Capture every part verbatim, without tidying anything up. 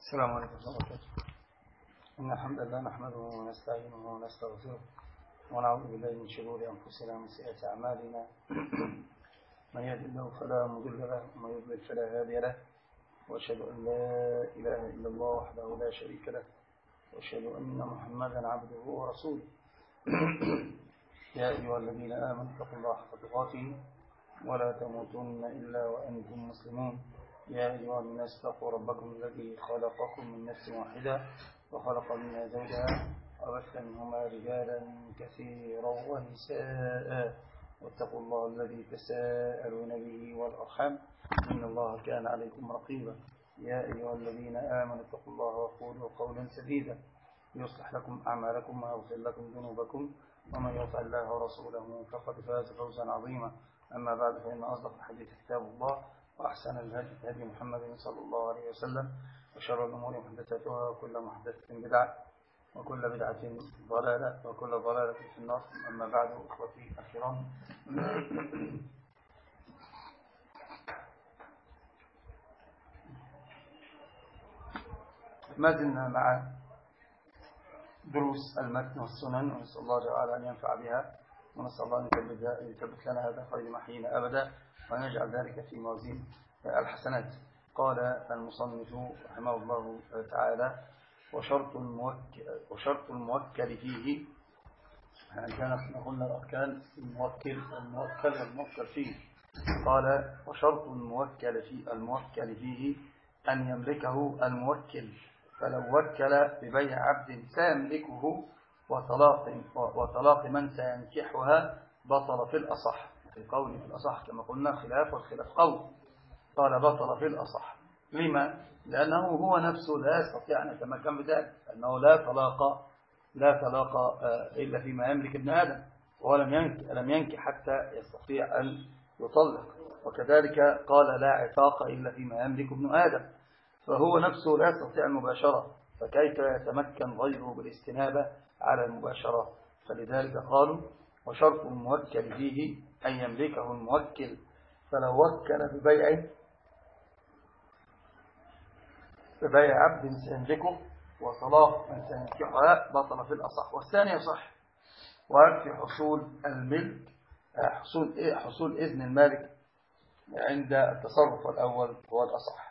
السلام عليكم ورحمة الله وبركاته. إن الحمد لله نحمده ونستعينه ونستغفره ونعوذ بالله من شرور أنفسنا ومن سيئات أعمالنا. من يهد الله فلا مضل له ومن يضلل فلا هادي له، وأشهد أن لا إله إلا الله وحده لا شريك له، وأشهد أن محمدا عبده ورسوله. يا أيها الذين آمنوا اتقوا الله حق تقاته ولا تموتن إلا وأنتم مسلمون. يا أيها الناس اتقوا ربكم الذي خلقكم من نفس واحدة وخلق منها زوجها وبث منهما رجالا كثيرا ونساء، واتقوا الله الذي تساءلون به والأرحام إن الله كان عليكم رقيبا. يا أيها الذين آمنوا اتقوا الله وقولوا قولا سديدا يصلح لكم أعمالكم ويغفر لكم ذنوبكم، ومن يطع الله ورسوله فقد فاز فوزا عظيما. أما بعد، فإن أصدق الحديث كتاب الله، وأحسن الهدي هدي محمد صلى الله عليه وسلم، وشر الأمور محدثاتها، وكل محدثة بدعة، وكل بدعة ضلالة، وكل ضلالة في النار. أما بعد، أخوتي الكرام، ما زلنا مع دروس المتن والسنن، ونسأل الله تعالى أن ينفع بها، ونسأل الله أن يثبت لنا هذا خير ما حيينا أبدا، وأن يجعل ذلك في موازين الحسنات. قال المصنف رحمه الله تعالى: وشرط الموكل, وشرط الموكل فيه، يعني كانت قلنا الأركان الموكل والموكل والموكل فيه. قال: وشرط الموكل فيه الموكل فيه أن يملكه الموكل، فلو وكل ببيع عبد سيملكه وطلاق وطلاق من سينكحها بطل في الأصح. في القول في الأصح كما قلنا خلاف، والخلاف قول. قال: بطل في الأصح. لما؟ لأنه هو نفسه لا يستطيع أن يتمكن بذلك، لأنه لا طلاق لا طلاق إلا فيما يملك ابن آدم، ولم ينكح لم ينكح حتى يستطيع أن يطلق. وكذلك قال: لا عتاق إلا فيما يملك ابن آدم، فهو نفسه لا يستطيع المباشرة، فكيف يتمكن غيره بالاستنابة على المباشرة؟ فلذلك قالوا: وشرط الموكل فيه أن يملكه الموكل، فلو وكل ببيع ببيع عبد سيملكه وطلاق من سينكحها بطل في الأصح. والثاني يصح، ويكفي حصول الملك حصول إيه حصول إذن المالك عند التصرف الأول هو الأصح.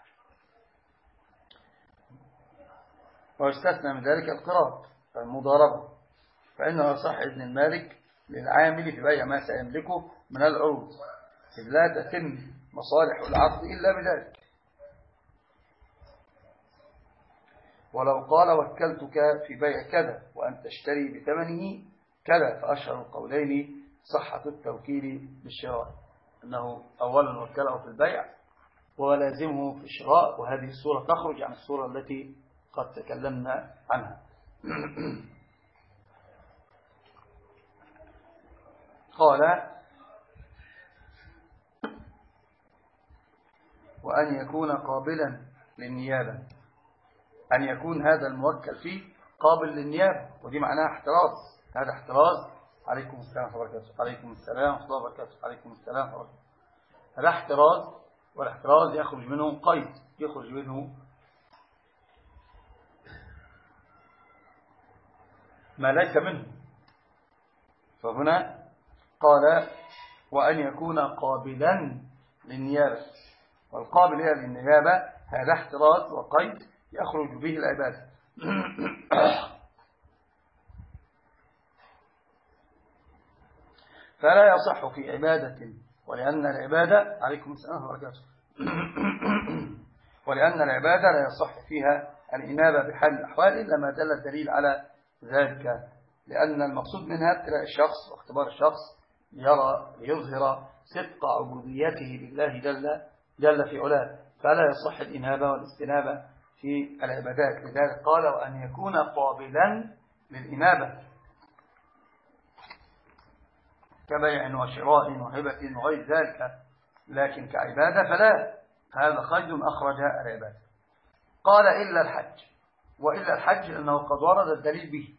ويستثنى من ذلك القراض المضاربة، فإنه يصح إذن المالك للعامل في بيع ما سيملكه من العروض، إذ لا تتم مصالح العقد إلا بذلك. ولو قال: وكلتك في بيع كذا وأن تشتري بثمنه كذا، فأشهر القولين صحة التوكيل بالشراء، أنه أولا وكله في البيع ولازمه في الشراء، وهذه الصورة تخرج عن الصورة التي قد تكلمنا عنها. قال: وأن يكون قابلا للنيابة، أن يكون هذا الموكل فيه قابل للنيابة، ودي معناها احتراز. هذا احتراز. عليكم السلام ورحمة الله وبركاته. عليكم السلام ورحمة الله وبركاته. عليكم السلام ورحمة الله وبركاته. هذا احتراز، والاحتراز يخرج منه قيد، يخرج منه ما ليس منه. فهنا قال: وأن يكون قابلا للنيابة، والقابل للنيابة هذا احتراز وقيد يخرج به العبادة. فلا يصح في عبادة، ولأن العبادة عليكم السلام وبركاته ولأن العبادة لا يصح فيها الإنابة بحال الأحوال إلا ما دل الدليل على ذلك، لأن المقصود منها ابتلاء الشخص واختبار الشخص ليرى ليظهر صدق عبوديته لله جل جل في علاه، فلا يصح الإنابة والاستنابة في العبادات. لذلك قال: وأن يكون قابلا للإنابة كبيع وشراء وهبة وغير ذلك، لكن كعبادة فلا. هذا خير أخرج العبادة. قال: إلا الحج، وإلا الحج أنه قد ورد الدليل به،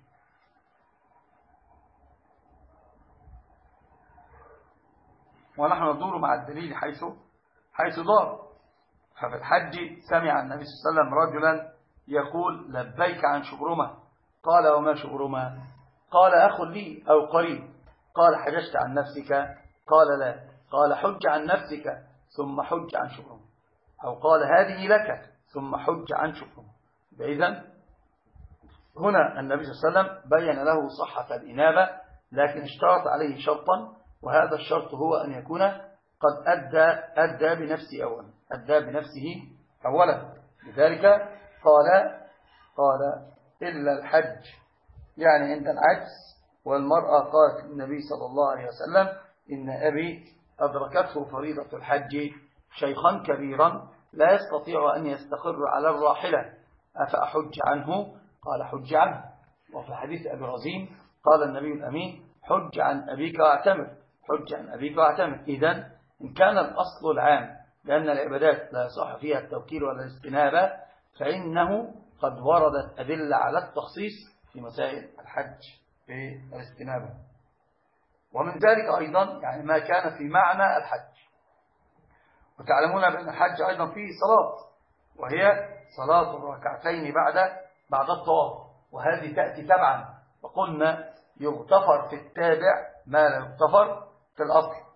ونحن ندور مع الدليل حيث حيث دار. ففي الحج سمع النبي صلى الله عليه وسلم رجلا يقول لبيك عن شبرمة. قال وما شبرمة؟ قال أخ لي أو قريب. قال حججت عن نفسك؟ قال لا. قال حج عن نفسك ثم حج عن شبرمة، أو قال هذه لك ثم حج عن شبرمة. إذن هنا النبي صلى الله عليه وسلم بين له صحة الإنابة، لكن اشترط عليه شرطا، وهذا الشرط هو أن يكون قد أدى, أدى بنفسه أولا أدى بنفسه أولا لذلك قال قال إلا الحج، يعني عند العجز. والمرأة قالت للنبي صلى الله عليه وسلم إن أبي أدركته فريضة الحج شيخا كبيرا لا يستطيع أن يستقر على الراحلة، أفأحج عنه؟ قال حج عنه. وفي حديث أبي رزين قال النبي الأمين حج عن أبيك واعتمر، حج عن أبيك واعتمر. إذن إن كان الأصل العام لأن العبادات لا يصح فيها التوكيل ولا الاستنابة، فإنه قد وردت أدلة على التخصيص في مسائل الحج في الاستنابة. ومن ذلك أيضا يعني ما كان في معنى الحج. وتعلمون بأن الحج أيضا فيه صلاة، وهي صلاة الركعتين بعد بعد الطواف، وهذه تأتي تبعا. وقلنا يغتفر في التابع ما لا يغتفر في الأصل.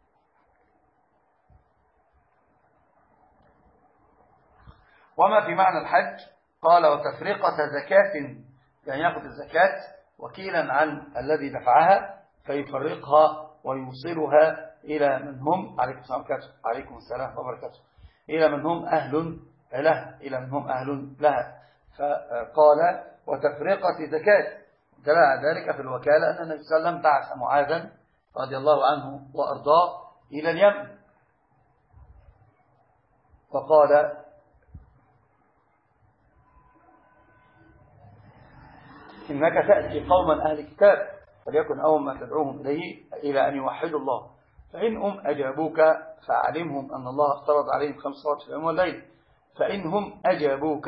وما في معنى الحج قال وتفرقة زكاة، يعني يأخذ الزكاة وكيلا عن الذي دفعها فيفرقها ويوصلها إلى من هم عليكم السلام وبركاته إلى من هم أهل له إلى من هم أهل لها. فقال وتفرقة زكاة، دل ذلك في الوكالة أن النبي صلى الله عليه وسلم بعث معاذا رضي الله عنه وأرضاه إلى اليمن، فقال إنك تأتي قوما أهل كتاب فليكن أول ما تدعوهم إليه إلى أن يوحدوا الله، فإنهم أجابوك فعلمهم أن الله افترض عليهم خمس صلوات في اليوم والليل، فإنهم أجابوك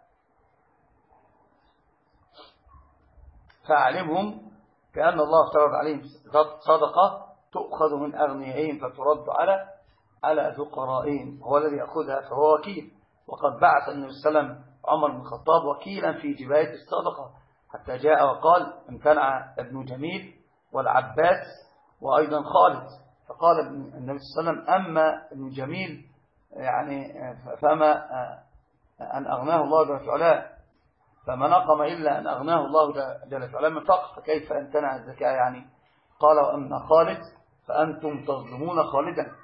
فعلمهم بأن الله افترض عليهم صدقة تؤخذ من أغنيائهم فترد على على فقرائهم، هو الذي يأخذها فهو وكيل. وقد بعث النبي صلى الله عليه وسلم عمر بن الخطاب وكيلا في جباية الصدقة حتى جاء وقال امتنع ابن جميل والعباس وأيضا خالد، فقال النبي صلى الله عليه وسلم أما ابن جميل يعني فما أن أغناه الله جل وعلا، فما نقم إلا أن أغناه الله جل وعلا من فقر، فكيف امتنع الزكاة يعني؟ قال وأما خالد فأنتم تظلمون خالدا.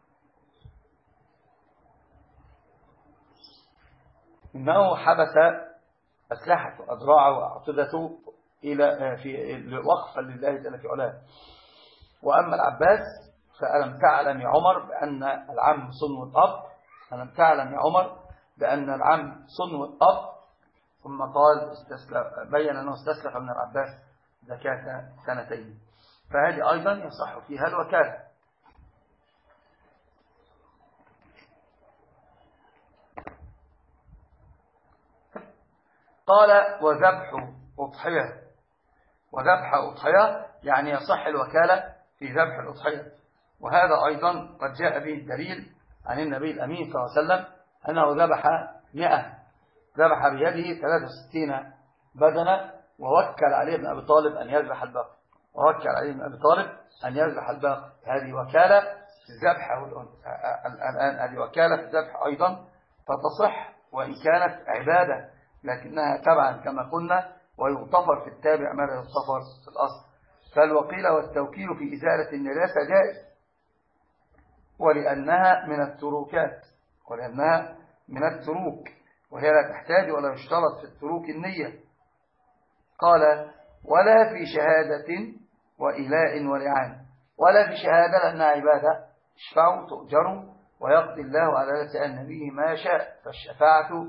إنه حبس أسلحة أذراعه وأعتدته إلى في وقفا لله جل وعلا. وأما العباس فألم تعلم يا عمر بأن العم صنو الأب، ألم تعلم يا عمر بأن العم صنو الأب؟ ثم قال استسلف، بين أنه استسلف من العباس زكاة سنتين، فهذه أيضا يصح فيها الوكالة. قال وذبح أضحية، وذبح أضحية يعني يصح الوكالة في ذبح الأضحية، وهذا أيضا قد جاء به الدليل عن النبي الأمين صلى الله عليه وسلم أنه ذبح مئة، ذبح بيده ثلاثة وستين بدنة، ووكل عليه ابن أبي طالب أن يذبح الباقي، ووكل عليه ابن أبي طالب أن يذبح الباقي. هذه وكالة في الذبح، الآن هذه وكالة في الذبح أيضا فتصح وإن كانت عبادة، لكنها تبعا كما قلنا، ويغتفر في التابع ما لا يغتفر في الأصل. فالوكيل والتوكيل في إزالة النجاسة جائز، ولأنها من التروكات، ولأنها من التروك، وهي لا تحتاج ولا يشترط في التروك النية. قال ولا في شهادة وإلاء ولعان، ولا في شهادة لأنها عبادة اشفعوا تؤجروا ويقضي الله على لسان نبيه ما شاء، فالشفاعة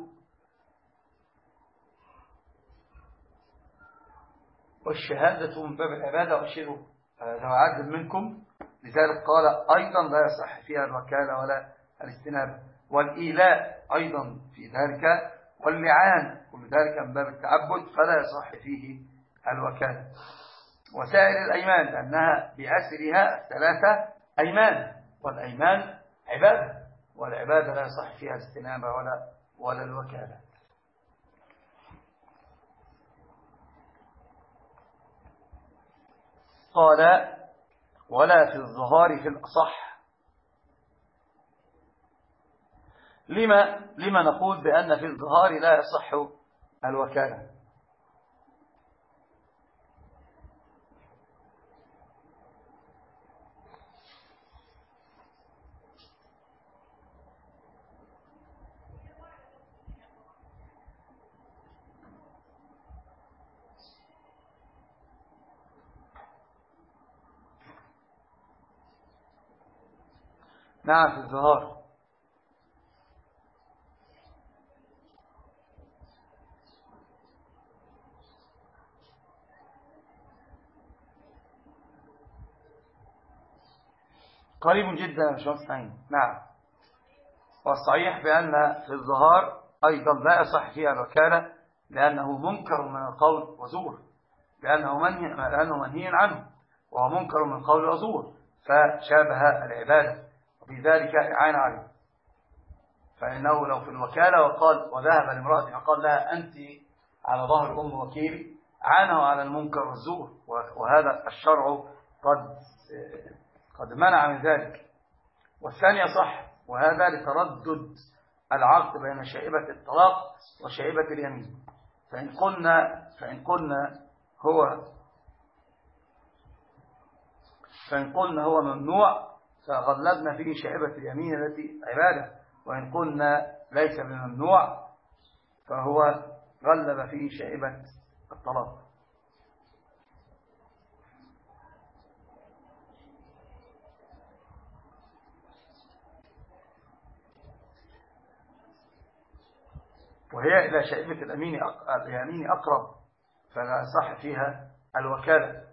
والشهادة من باب العبادة وأشهدوا ذو عدل منكم، لذلك قال أيضا لا يصح فيها الوكالة ولا الاستنابة. والإيلاء أيضا في ذلك، واللعان كل ذلك من باب التعبد فلا يصح فيه الوكالة. وسائر الأيمان لأنها بأسرها ثلاثة أيمان، والأيمان عبادة، والعبادة لا يصح فيها الاستنابة ولا ولا الوكالة. قال ولا في الظهار في الأصح. لما, لما نقول بأن في الظهار لا يصح الوكالة؟ نعم في الظهار. قريب جدا يا باشمهندس نعيم. نعم. والصحيح بأن في الظهار أيضا لا يصح فيها الوكالة، لأنه منكر من القول وزور، لأنه منهي لأنه منهي عنه، وهو منكر من القول وزور، فشابه العبادة، وفي ذلك إعانة عليه. فإنه لو في الوكالة وقال وذهب لامرأته فقال لها أنت على ظهر أم وكيلي، عانه على المنكر والزور، وهذا الشرع قد قد منع من ذلك. والثانية صح، وهذا لتردد العقد بين شائبة الطلاق وشائبة اليمين. فإن قلنا فإن قلنا هو فإن قلنا هو ممنوع فغلبنا فيه شائبة اليمين التي عبادة، وإن قلنا ليس بممنوع فهو غلب فيه شائبة الطلاق. وهي إلى شائبة اليمين اليمين أقرب، فلا صح فيها الوكالة.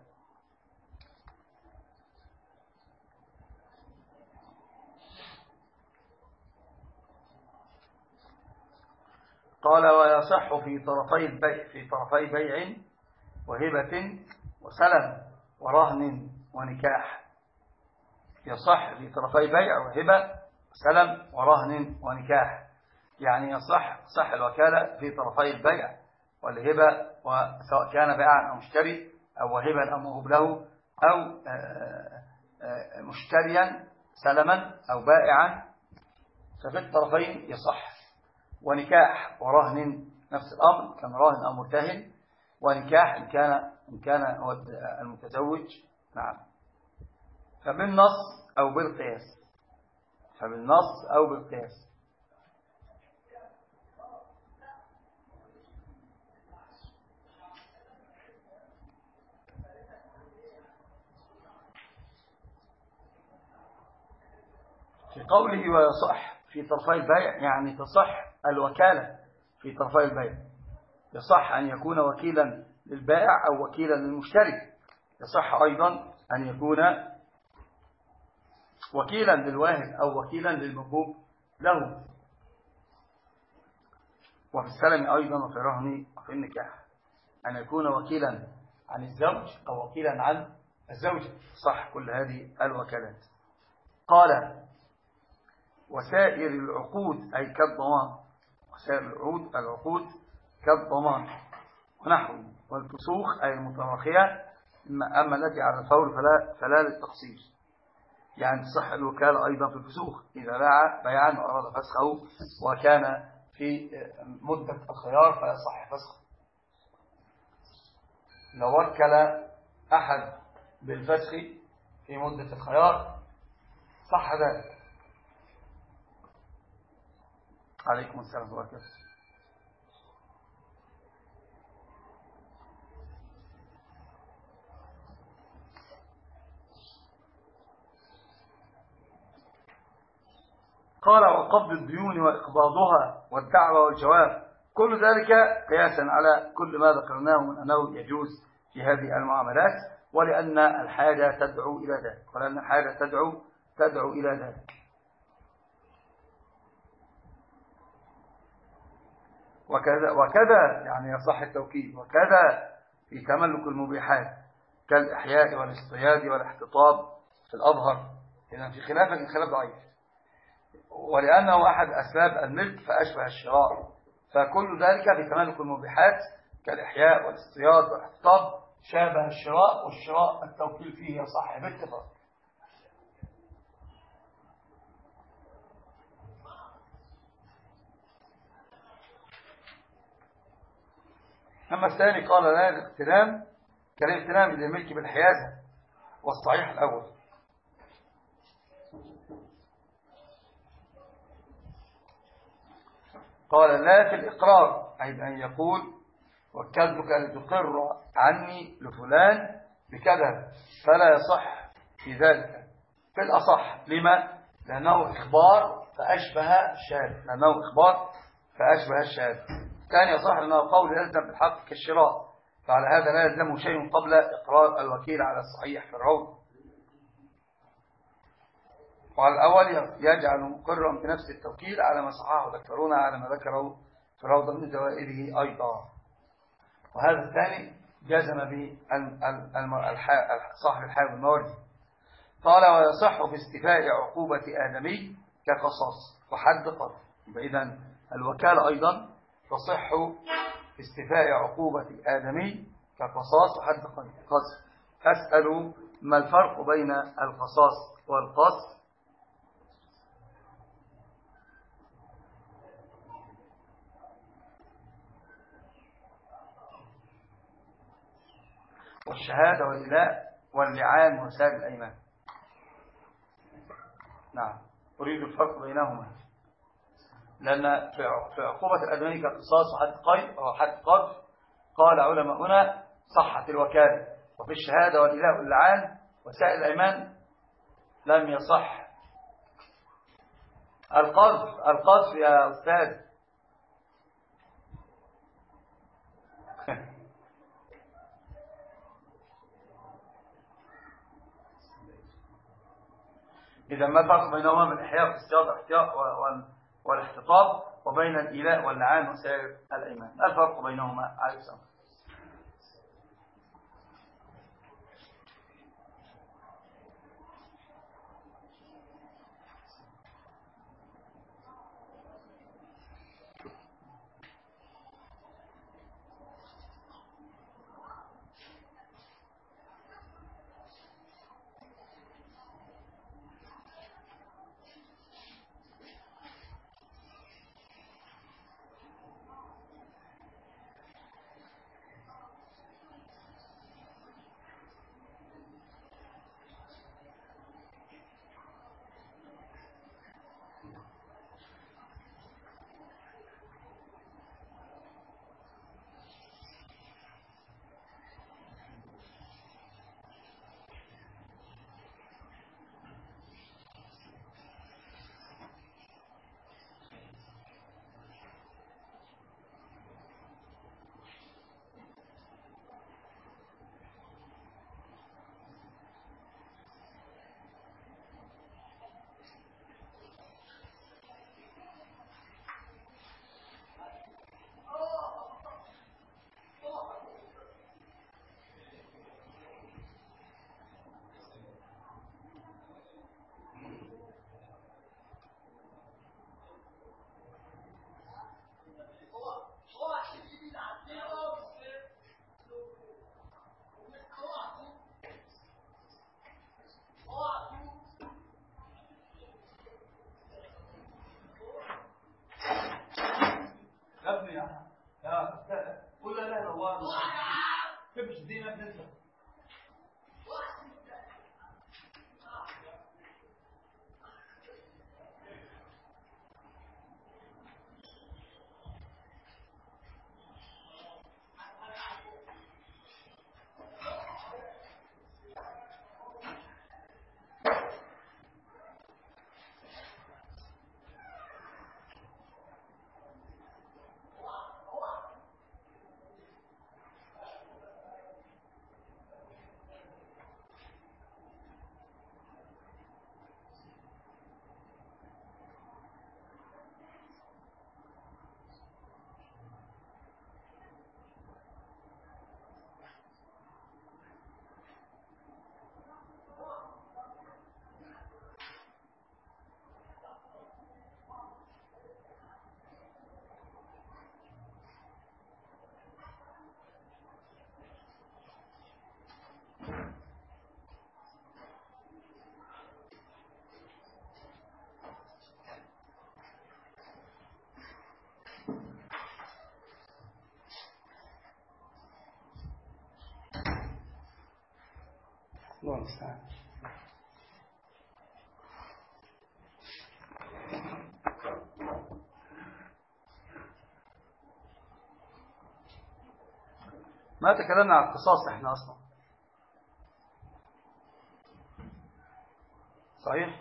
قال ويصح في طرفي البيع في طرفي بيع وهبة وسلم ورهن ونكاح. يصح في طرفي بيع وهبة وسلم ورهن ونكاح، يعني يصح صح الوكالة في طرفي البيع والهبة، وسواء كان بائعا أو مشتري أو وهبا أو موهوب له، أو مشتريا سلما أو بائعا، ففي الطرفين يصح. ونكاح ورهن نفس الأمر، كان راهن أو مرتهن، ونكاح إن كان إن كان هو المتزوج. نعم. فبالنص أو بالقياس فبالنص أو بالقياس. في قوله ويصح في طرفي البيع، يعني تصح الوكالة في طرفي البيع. يصح أن يكون وكيلا للبائع أو وكيلا للمشتري. يصح أيضا أن يكون وكيلا للواهب أو وكيلا للموهوب له. وفي السلم أيضا وفي الرهن وفي النكاح أن يكون وكيلا عن الزوج أو وكيلا عن الزوجة. صح كل هذه الوكالات. قال وسائر العقود أي كالضمان، وسائر العقود العقود كالضمان ونحوه، والفسوخ أي المتراخية، أما التي على الفور فلا, فلا للتخصيص. يعني تصح الوكالة أيضا في الفسوخ، إذا باع بيعا وأراد فسخه وكان في مدة الخيار فيصح فسخه. لو وكل أحد بالفسخ في مدة الخيار صح ذلك. عليكم السلام ورحمة الله. قال وقبض الديون وإقباضها والدعوة والجواب، كل ذلك قياسا على كل ما ذكرناه من أنه يجوز في هذه المعاملات، ولأن الحاجة تدعو إلى ذلك ولأن الحاجة تدعو تدعو إلى ذلك. وكذا وكذا يعني يصح التوكيد، وكذا في تملك المبيحات كالإحياء والاصطياد والاحتطاب في الأظهر، إذن في خلاف لكن خلاف ضعيف، ولأنه أحد أسباب الملك فأشبه الشراء. فكل ذلك في تملك المبيحات كالإحياء والاصطياد والاحتطاب شابه الشراء، والشراء التوكيل فيه يصح باتفاق. أما الثاني قال لا الاغتنام كالاغتنام للملك بالحيازة، والصحيح الأول. قال لا في الإقرار، أي أن يقول وكلتك لتقر عني لفلان بكذا، فلا يصح في ذلك في الأصح. لما؟ لأنه إخبار فأشبه الشهادة، لأنه إخبار فأشبه الشهادة. الثاني يصح لأنه قول يلزم بالحق كالشراء، فعلى هذا لا يلزمه شيء قبل إقرار الوكيل على الصحيح في الروض. وعلى الأول يجعل مقرا بنفس التوكيل على ما صححه ذكرونا على ما ذكره في روضة من زوائده أيضا. وهذا الثاني جزم به صاحب الحاوي الماوردي. قال ويصح في استيفاء عقوبة آدمي كقصاص وحد قذف. إذن الوكالة أيضا تصح في استيفاء عقوبة آدمي كقصاص وحد قذف. أسأل ما الفرق بين القصاص والقذف؟ والشهادة والإلاء واللعان وسائر الأيمان. نعم، أريد الفرق بينهما، لأن في عقوبة الأدمي كقصاص وحد قيد أو حد قذف قال علماؤنا صحت الوكالة، وفي الشهادة والإلاء واللعان وسائر الأيمان لم يصح. القذف القذف يا أستاذ إذا ما الفرق بينهما من الإحياء والاحتياط والاحتطاب وبين الإيلاء واللعان وسائر الأيمان؟ ما الفرق بينهما عليه السلام؟ الله المستعان. ما تكلمنا عن القصاص احنا اصلا، صحيح؟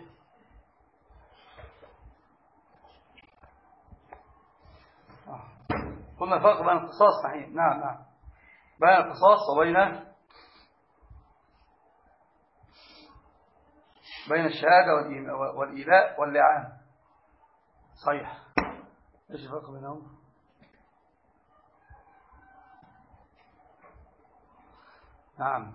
آه. قلنا فرق بين القصاص، صحيح، نعم نعم، بين القصاص وبين بين الشهادة والإيلاء واللعان، صحيح. ايش الفرق بينهم؟ نعم،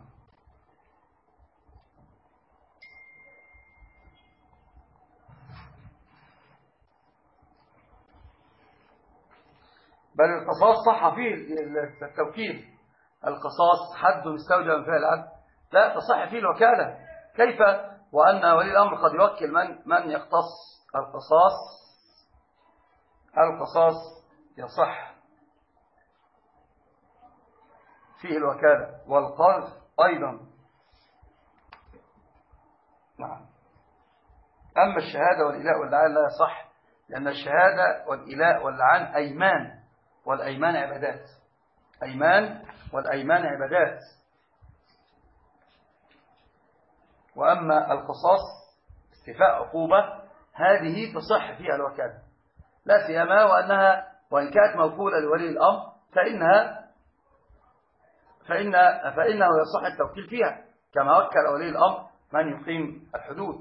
بل القصاص صح فيه التوكيل، القصاص حد مستوجب فيه العدل، لا تصح فيه الوكالة. كيف وأن ولي الأمر قد يوكل من من يقتص القصاص؟ القصاص يصح فيه الوكالة والقذف أيضا. نعم. أما الشهادة والإيلاء واللعان لا يصح، لأن الشهادة والإيلاء واللعان أيمان، والأيمان عبادات، أيمان والأيمان عبادات. وأما القصاص استيفاء عقوبة، هذه تصح فيها الوكالة، لا سيما وأنها وإن كانت موكولة لولي الأمر فإنها فإن فإنه يصح التوكيل فيها، كما وكل ولي الأمر من يقيم الحدود.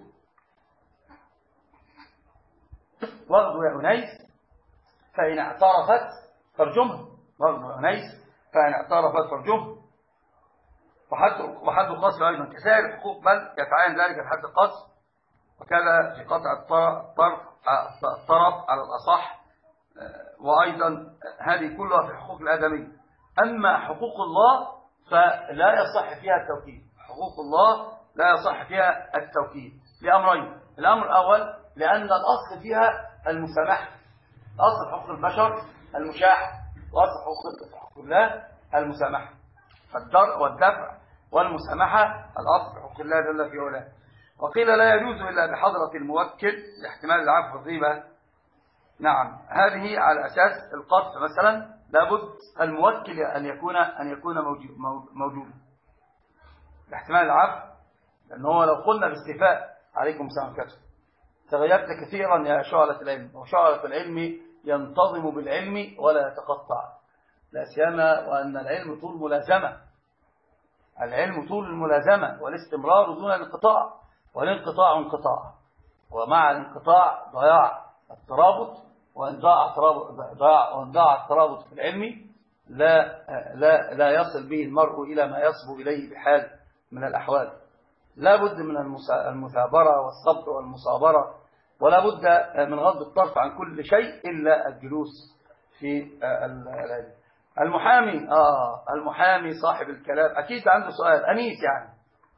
واغدو يا أنيس فإن اعترفت فارجمها، واغدو يا أنيس فإن اعترفت فارجمها. وحد وحد القصف أيضا كسائر الحقوق، بل يتعين ذلك في حد القصف، وكذا في قطع الطرف الطرف على الأصح. وأيضا هذه كلها في حقوق الآدمية. أما حقوق الله فلا يصح فيها التوكيد، حقوق الله لا يصح فيها التوكيد لأمرين. الأمر الأول لأن الأصل فيها المسامحة، أصل حقوق البشر المشاحة، وأصل حقوق الله المسامحة، فالدرء والدفع والمسامحة الأصل في حقوق الله جل في علاه. وقيل لا يجوز إلا بحضرة الموكل لاحتمال العفو والغيبة. نعم، هذه على أساس القصف مثلا لابد الموكل أن يكون أن يكون موجودا لاحتمال العفو، لأنه هو لو قلنا باستيفاء عليكم السلام عليكم تغيرت كثيرا يا شعلة العلم، وشعلة العلم ينتظم بالعلم ولا يتقطع، لا سيما وأن العلم طول ملازمة، العلم طول الملازمة والاستمرار دون الانقطاع، والانقطاع انقطاع، ومع الانقطاع ضياع الترابط، وإن ضاع وإن ضاع الترابط في العلم لا لا لا يصل به المرء إلى ما يصبو إليه بحال من الأحوال. لا بد من المثابرة والصبر والمصابرة، ولا بد من غض الطرف عن كل شيء إلا الجلوس في المحامي. آه المحامي صاحب الكلام أكيد عنده سؤال. أنيس يعني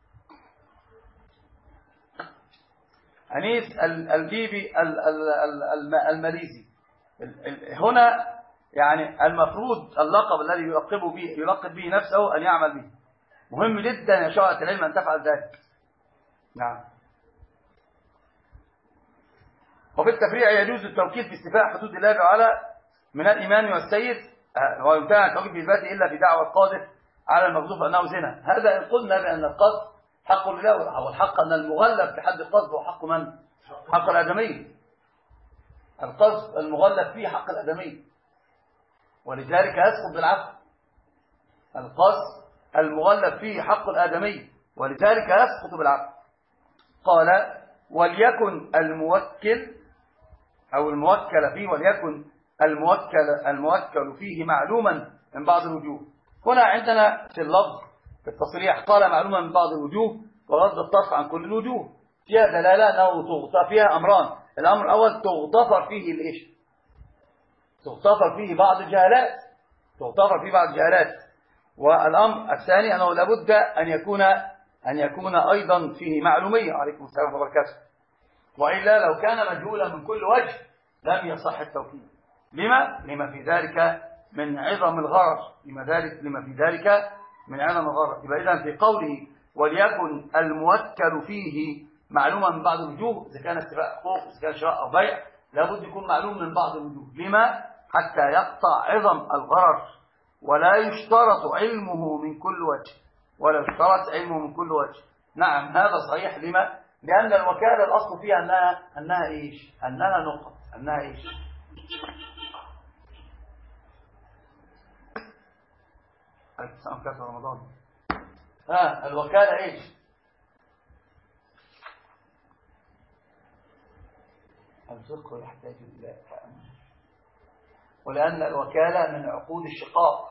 أنيس البيبي الماليزي هنا، يعني المفروض اللقب الذي يلقب به يلقب به نفسه أن يعمل به. مهم جدا يا شاعة العلم أن تفعل ذلك. نعم. وفي التفريع يجوز التوكيل في استيفاء حدود الله تعالى من الإمام والسيد، ويمتنع التوكيل في ذاته إلا في دعوى القاذف على المقذوف أنه زنا. هذا إن قلنا بأن القذف حق لله، والحق أن المغلب بحد القذف هو حق من؟ حق الآدمي. القذف المغلب فيه حق الآدمي، ولذلك يسقط بالعفو. القذف المغلب فيه حق الآدمي، ولذلك يسقط بالعفو. قال وليكن الموكل أو الموكل فيه، وليكن الموكل الموكل فيه معلوما من بعض الوجوه. هنا عندنا في اللفظ في التصريح قال معلوما من بعض الوجوه، وغض الطرف عن كل الوجوه، فيها دلالة أنه تغتفر فيها أمران. الأمر الأول تغتفر فيه الإيش؟ تغتفر فيه بعض الجهالات، تغتفر فيه بعض الجهالات. والأمر الثاني أنه لابد أن يكون أن يكون أيضا فيه معلومية. عليكم السلام وبركاته. وإلا لو كان مجهولا من كل وجه لم يصح التوكيل. لما؟ لما في ذلك من عظم الغرر، لما ذلك لما في ذلك من عظم الغرر. يبقى إذن في قوله وليكن الموكل فيه معلوما من بعض الوجوه، إذا كان اتفاق حقوق، إذا كان شراء أو بيع، لابد يكون معلوم من بعض الوجوه. لما؟ حتى يقطع عظم الغرر، ولا يشترط علمه من كل وجه، ولا يشترط علمه من كل وجه. نعم هذا صحيح. لما؟ لأن الوكالة الأصل فيها أنها أنها إيش؟ أنها نقط، أنها إيش؟ السلام كاس رمضان. ها الوكالة إيش؟ الفقه يحتاج إلى تأمل، ولأن الوكالة من عقود الشقاق،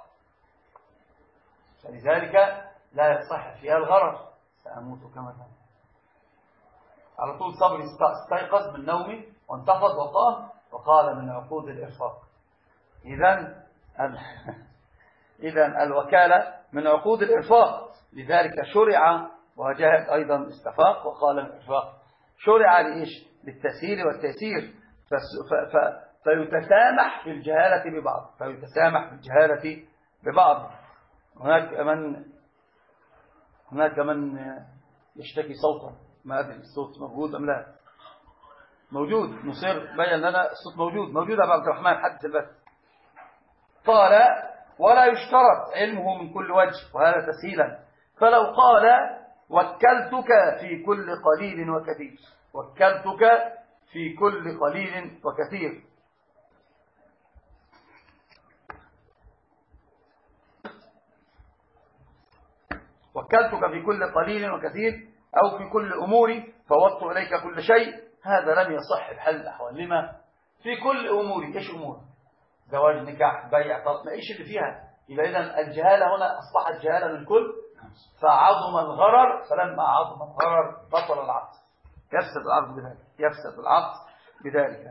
فلذلك لا يصح فيها الغرر. سأموت كما كان. على طول صبري استيقظ من نومه وانتفض وقام وقال من عقود الإرفاق. إذن إذن الوكالة من عقود الإرفاق، لذلك شرع، وجاهد أيضا استفاق وقال الإرفاق شرع لإيش؟ للتسهيل والتيسير، فيتسامح في الجهالة ببعض، فيتسامح في الجهالة ببعض. هناك من هناك من يشتكي صوتا، ما أدري الصوت موجود أم لا؟ موجود. نصير بين لنا الصوت موجود. موجود أبو عبد الرحمن حدث البث. قال ولا يشترط علمه من كل وجه، وهذا تسهيلا. فلو قال وكلتك في كل قليل وكثير، وكلتك في كل قليل وكثير، وكلتك في كل قليل وكثير أو في كل أموري فوضت إليك كل شيء، هذا لم يصح بحال الأحوال. لما؟ في كل أموري. إيش أمور؟ زواج، نكاح، بيع، طلق، ما إيش اللي فيها؟ يبقى إذن الجهالة هنا أصبحت جهالة من كل، فعظم الغرر، فلما عظم الغرر بطل العقد، يفسد العقد بذلك، يفسد العقد بذلك.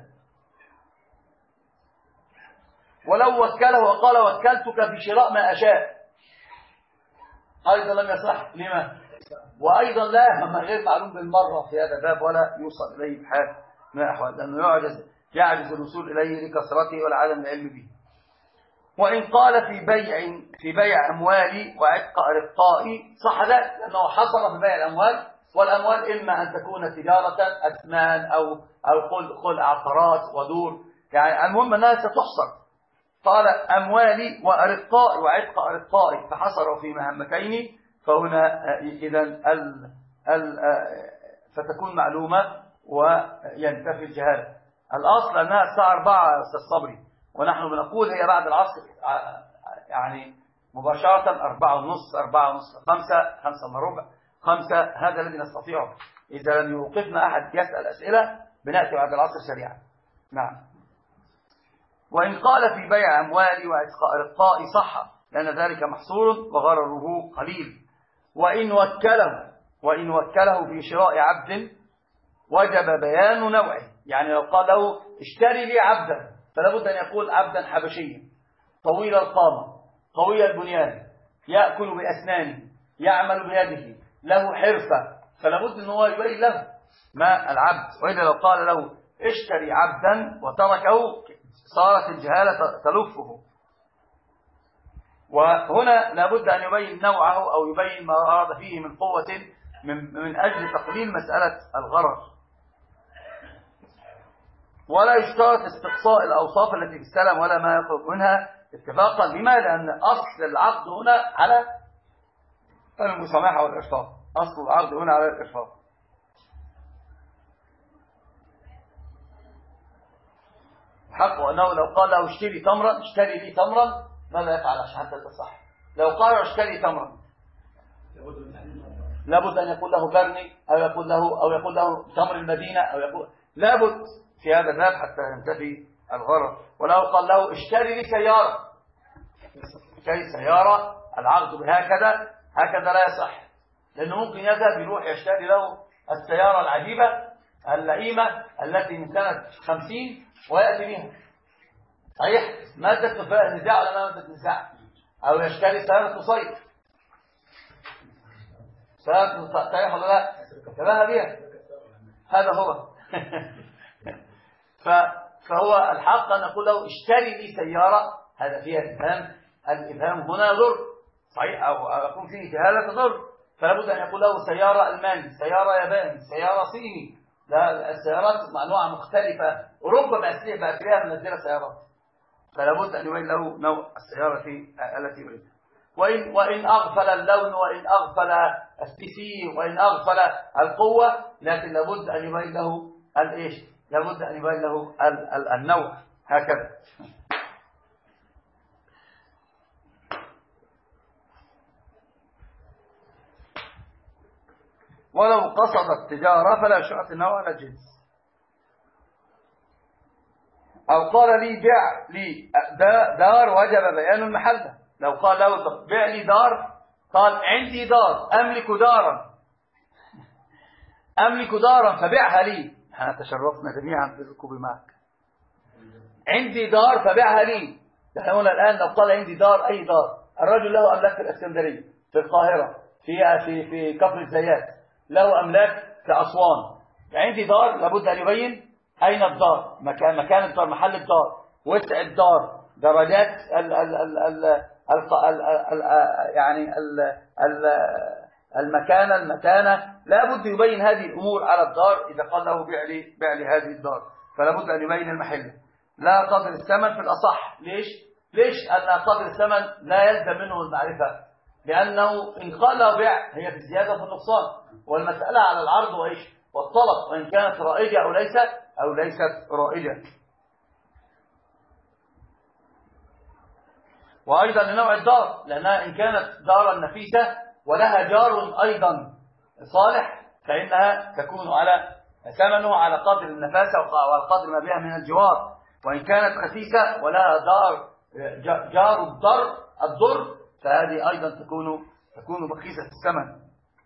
ولو وكله وقال وكلتك في شراء ما أشاء، أيضا لم يصح. لما؟ وأيضا لا غير معلوم بالمرة في هذا الباب، ولا يوصل إليه بحال من الأحوال، لأنه يعجز يعجز الوصول إليه لكثرته والعدم العلم به. وإن قال في بيع في بيع أموالي وعتق أرقائي صح ذلك، لأنه حصر في بيع الأموال، والأموال إما أن تكون تجارة أثمان أو أو قل قل عقارات ودور، يعني المهم أنها ستحصر. قال أموالي وأرقائي وعتق أرقائي، فحصروا في مهمتين، فهنا إذا ال ال فتكون معلومة وينتفي الجهالة. الأصل أنها الساعة أربعة الصبري، ونحن بنقول هي بعد العصر، يعني مباشرة أربعة ونص، أربعة ونص، خمسة، خمسة إلا ربع، خمسة، هذا الذي نستطيعه. إذا لم يوقفنا أحد يسأل أسئلة بنأتي بعد العصر سريعا. نعم. وإن قال في بيع أموالي وعتق أرقائي صح، لأن ذلك محصور وغرره قليل. وإن وكله وإن وكله في شراء عبد وجب بيان نوعه، يعني لو قال له اشتري لي عبدا، فلا بد أن يقول عبدا حبشيا طويل القامة قوي البنيان يأكل بأسنانه يعمل بيده له حرفة، فلا بد أن هو يبين له ما العبد. وإذا لو قال له اشتري عبدا وتركه صارت الجهالة تلفه. وهنا لابد أن يبين نوعه أو يبين ما أراد فيه من قوة من, من أجل تقليل مسألة الغرر. ولا يشترط استقصاء الأوصاف التي في السلم ولا ما يخرج منها اتفاقا. لما؟ لأن أصل العقد هنا على المسامحة والإرفاق، أصل العقد هنا على الإرفاق. حق أنه لو قال له اشتري تمرا، اشتري لي تمرا، ماذا يفعل عشان حتى تصح؟ لو قال اشتري تمرا لابد أن يقول له برني، أو يقول له أو يقول له تمر المدينة، أو يقول لابد في هذا الباب حتى ينتفي الغرض. ولو قال له اشتري لي سيارة، اشتري سيارة، العقد بهكذا هكذا لا يصح، لأنه ممكن يذهب يروح يشتري له السيارة العجيبة اللئيمة التي من سنة خمسين ويأتي بها. صحيح؟ مادة نزاع ولا ما مادة نزاع؟ أو يشتري سيارة صيد، سيارة صحيح ولا لا؟ تباهى بها، هذا هو. فهو الحق أن نقول له اشتري لي سيارة، هذا فيها إبهام، الإبهام هنا ضر، صحيح، أو يكون فيه جهالة ضر، فلا بد أن يقول له سيارة ألماني، سيارة ياباني، سيارة صيني. لا، السيارات أنواع مختلفة، أوروبا بأسرها منزلة سيارات، فلا بد أن يبين له نوع السيارة التي يريدها. وإن وإن أغفل اللون، وإن أغفل السي سي، وإن أغفل القوة، لكن لابد أن يبين له الإيش؟ لابد أن يبين له النوع، هكذا. ولو قصد التجارة فلا يشترط النوع على الجنس. أو قال لي بيع لي دار وجب بيان المحل. لو قال له بيع لي دار، قال عندي دار، أملك دارا أملك دارا فبيعها لي. احنا تشرفنا جميعا بالركوب معك. عندي دار فبيعها لي. نحن هنا الآن لو قال عندي دار، أي دار، الرجل له أملاك في الإسكندرية، في القاهرة، في في في كفر الزيات، له أملاك في أسوان. عندي دار، لابد أن يبين أين الدار، مكان مكان الدار، محل الدار، وسع الدار، درجات ال ال ال ال ال ال يعني ال ال المكانة المتانة. لابد يبين هذه الأمور على الدار. إذا قال له بيع لي بيع لي هذه الدار، فلا بد أن يبين المحل. لا قدر الثمن في الأصح. ليش؟ ليش أن قدر الثمن لا يلزم منه المعرفة؟ لأنه إن قال له بيع هي في الزيادة وفي النقصان، والمسألة على العرض وإيش والطلب، وإن كانت رائجة أو ليست أو ليست رائجة. وأيضا لنوع الدار، لأنها إن كانت دارا نفيسة ولها جار أيضا صالح، فإنها تكون على ثمنه على قدر النفاسة وعلى قدر ما بها من الجوار. وإن كانت خسيسة ولها دار جار الضر الضر فهذه أيضا تكون تكون بخيسة الثمن.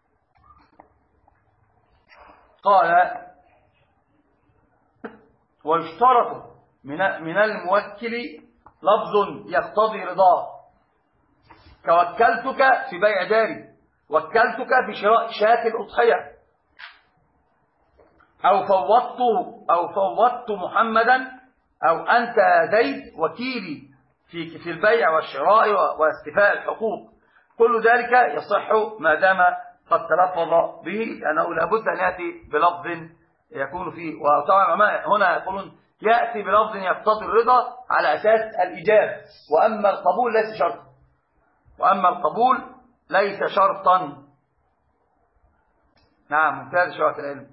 قال ويشترط من من الموكل لفظ يقتضي رضاه، كوكلتك في بيع داري، وكلتك في شراء شاة الأضحية، أو فوضت أو فوضت محمدا، أو أنت زيد وكيلي في في البيع والشراء واستيفاء الحقوق. كل ذلك يصح ما دام قد تلفظ به، لأنه لابد أن يأتي بلفظ يكون فيه. وطبعا العلماء هنا يقولون يأتي بلفظ يقتضي الرضا على أساس الإيجاب، وأما القبول ليس شرطا، وأما القبول ليس شرطا. نعم، ممتاز شرط العلم.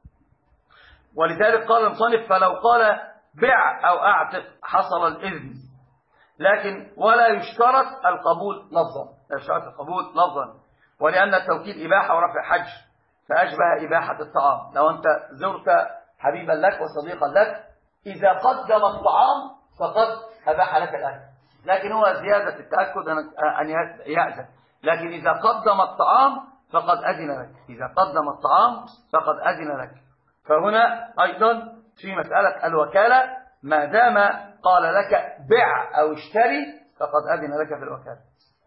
ولذلك قال المصنف فلو قال بع أو أعتق حصل الإذن، لكن ولا يشترط القبول لفظا، لا يشترط القبول لفظا. ولأن التوكيل إباحة ورفع حج، فأشبه إباحة الطعام. لو أنت زرت حبيبا لك وصديقا لك، إذا قدم الطعام فقد أباح لك الأكل، لكن هو زيادة التأكد أن يأذن. لكن إذا قدم الطعام فقد أذن لك، إذا قدم الطعام فقد أذن لك. فهنا أيضا في مسألة الوكالة، ما دام قال لك بع أو اشتري فقد أذن لك في الوكالة.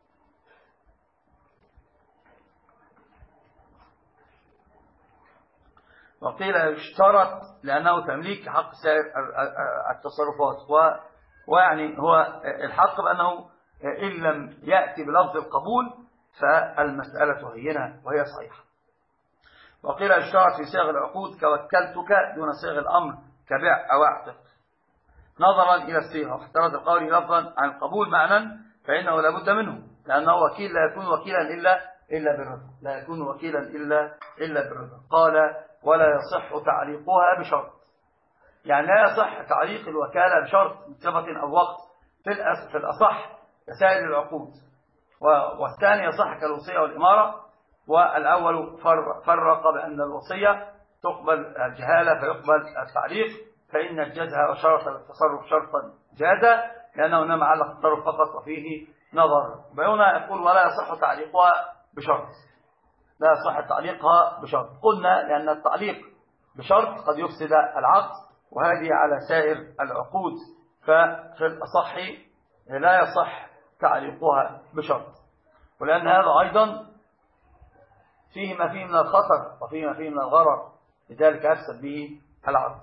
وقيل يشترط لأنه تمليك حق سائر التصرفات. و ويعني هو الحق بأنه إن لم يأتي بلفظ القبول فالمسألة هينة وهي صحيحة. وقيل يشترط في صيغ العقود كوكلتك دون صيغ الأمر كبيع أو اعتق، نظرا إلى الصيغة. واحترز القول لفظا عن القبول معنى فإنه لا بد منه، لأنه وكيل لا يكون وكيلا إلا إلا بالرضا، لا يكون وكيلا إلا إلا بالرضا. قال ولا يصح تعليقها بشرط، يعني لا يصح تعليق الوكالة بشرط من صفة أو وقت في الأصح كسائر العقود. والثاني يصح كالوصية والإمارة. والأول فرق بأن الوصية تقبل الجهالة فيقبل التعليق، فإن الجزء وشرط التصرف شرطا جازا، لأنه إنما علق التصرف فقط وفيه نظر. هنا يقول ولا يصح تعليقها بشرط، لا يصح تعليقها بشرط. قلنا لأن التعليق بشرط قد يفسد العقد، وهذه على سائر العقود، ففي الأصح لا يصح تعليقها بشرط. ولأن هذا أيضا فيه ما فيه من الخطر وفيه ما فيه من الغرر، لذلك أفسد به العقد.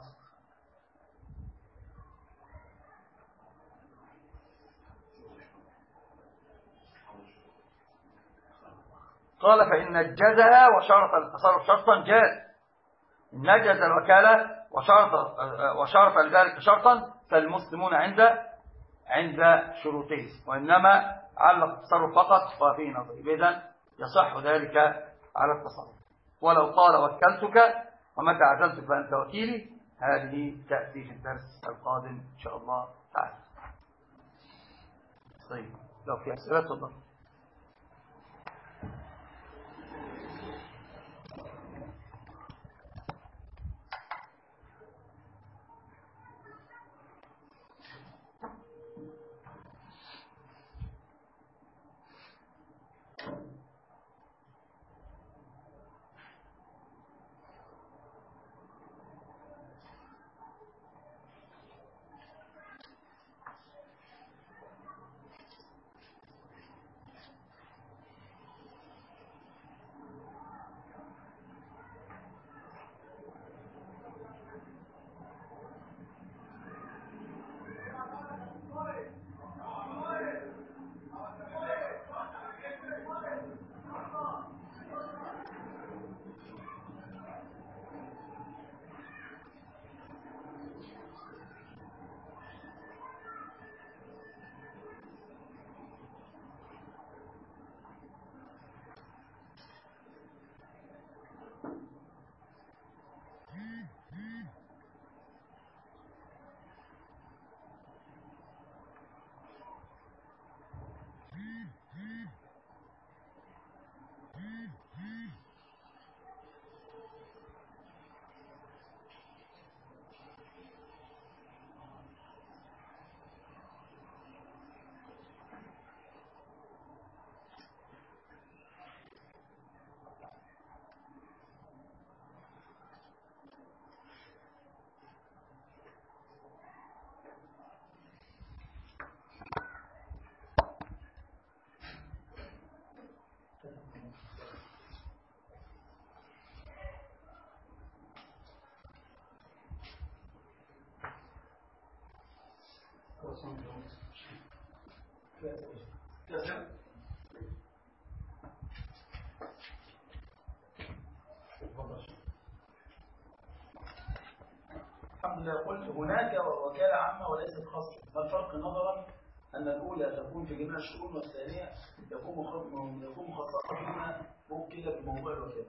قال فإن نجزها وشرط التصرف شرطا جاز، إن نجز الوكالة وشرط وشرط لذلك شرطا فالمسلمون عند عند شروطه، وإنما علق التصرف فقط ففيه نظر، إذن يصح ذلك على التصرف. ولو قال وكلتك ومتى عزلتك فأنت وكيلي، هذه تأتي في الدرس القادم إن شاء الله تعالى. طيب لو في أسئلة تفضل. الحمد لله. قلت هناك وكالة عامة وليست خاصة، ما الفرق نظرا أن الأولى تكون في جميع الشؤون والثانية يكون يكون مخصصة فيما وكل بموضوع الوكالة؟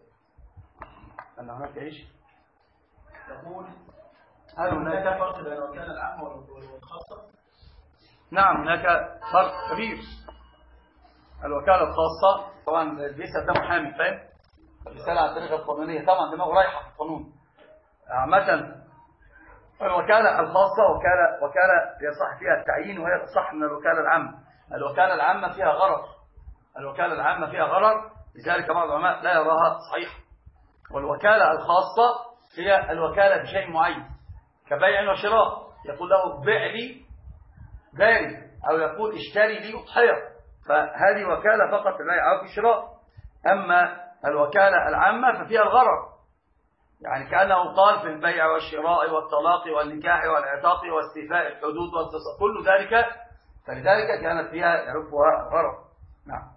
أن هناك إيش؟ يقول هل هناك فرق بين الوكالة العامة والخاصة؟ نعم هناك فرق كبير. الوكالة الخاصة طبعا بيسأل ده محامي فاهم؟ الرسالة على الطريقة القانونية طبعا دماغه رايحة في القانون. عامة الوكالة الخاصة وكالة وكالة يصح فيها التعيين وهي تصح من الوكالة العامة. الوكالة العامة فيها غرر، الوكالة العامة فيها غرر، لذلك بعض العلماء لا يراها صحيحة. والوكالة الخاصة هي الوكالة بشيء معين كبيع وشراء، يقول له بيع لي باري أو يقول اشتري لي أضحية، فهذه وكالة فقط في البيع أو في الشراء. أما الوكالة العامة ففيها الغرر، يعني كأنه قال في البيع والشراء والطلاق والنكاح والعتاق واستيفاء الحدود والتصرف كل ذلك، فلذلك كانت فيها يعرفها غرر. نعم.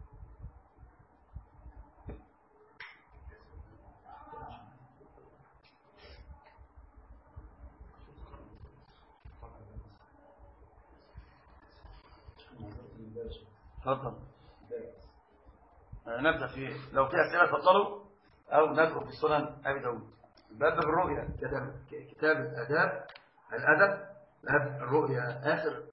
تفضل. نبدأ في لو في أسئلة تفضلوا أو ندخل في السنن أبي داود. باب الرؤيا كتاب كتاب الآداب الأدب باب الرؤيا آخر